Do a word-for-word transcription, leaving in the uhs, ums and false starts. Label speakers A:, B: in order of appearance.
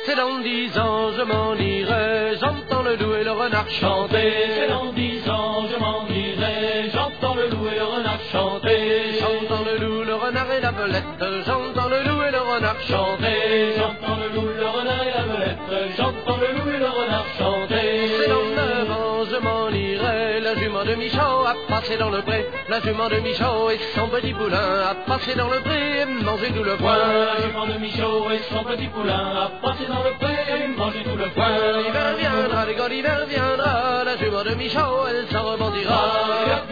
A: C'est dans dix ans je m'en irai, j'entends le loup et le renard chanter.
B: C'est dans dix ans je m'en irai, j'entends le loup et le renard chanter.
A: J'entends le loup, le renard et la belette, j'entends le loup et le renard chanter.
B: J'entends le loup, le renard et la belette, j'entends le loup et le renard chanter.
A: C'est dans neuf ans je m'en irai, la jument de Michaud a passé dans le pré. La jument de Michaud et son petit poulain a passé dans le pré et mangé tout le foin.
B: La jument de Michaud et son petit poulain a passé dans le pré et mangé tout le foin.
A: L'hiver viendra, l'école l'hiver viendra, la jument de Michaud elle s'en rebondira.